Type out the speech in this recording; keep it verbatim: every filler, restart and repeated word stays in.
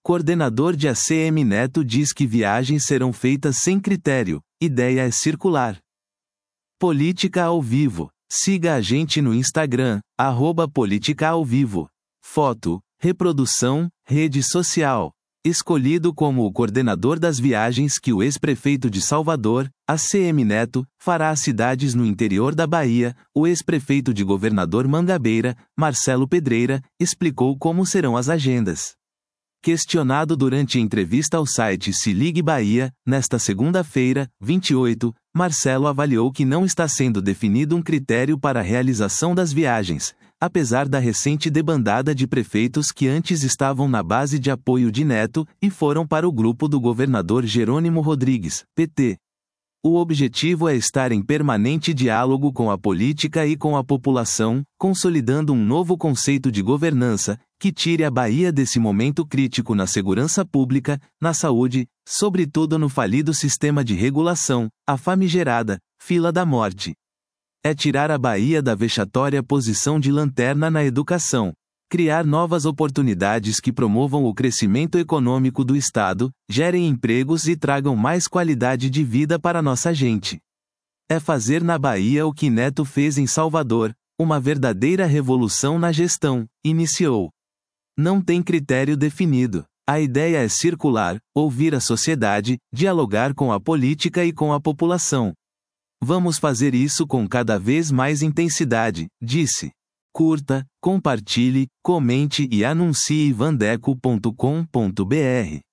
Coordenador de A C M Neto diz que viagens serão feitas sem critério, ideia é circular. Política ao vivo. Siga a gente no Instagram, arroba Política ao Vivo. Foto, reprodução, rede social. Escolhido como o coordenador das viagens que o ex-prefeito de Salvador, A C M Neto, fará às cidades no interior da Bahia, o ex-prefeito de Governador Mangabeira, Marcelo Pedreira, explicou como serão as agendas. Questionado durante entrevista ao site Se Ligue Bahia, nesta segunda-feira, vinte e oito, Marcelo avaliou que não está sendo definido um critério para a realização das viagens, apesar da recente debandada de prefeitos que antes estavam na base de apoio de Neto e foram para o grupo do governador Jerônimo Rodrigues, P T. O objetivo é estar em permanente diálogo com a política e com a população, consolidando um novo conceito de governança, que tire a Bahia desse momento crítico na segurança pública, na saúde, sobretudo no falido sistema de regulação, a famigerada fila da morte. É tirar a Bahia da vexatória posição de lanterna na educação. Criar novas oportunidades que promovam o crescimento econômico do Estado, gerem empregos e tragam mais qualidade de vida para nossa gente. É fazer na Bahia o que Neto fez em Salvador, uma verdadeira revolução na gestão, iniciou. Não tem critério definido. A ideia é circular, ouvir a sociedade, dialogar com a política e com a população. Vamos fazer isso com cada vez mais intensidade, disse. Curta, compartilhe, comente e anuncie vandeco ponto com ponto br.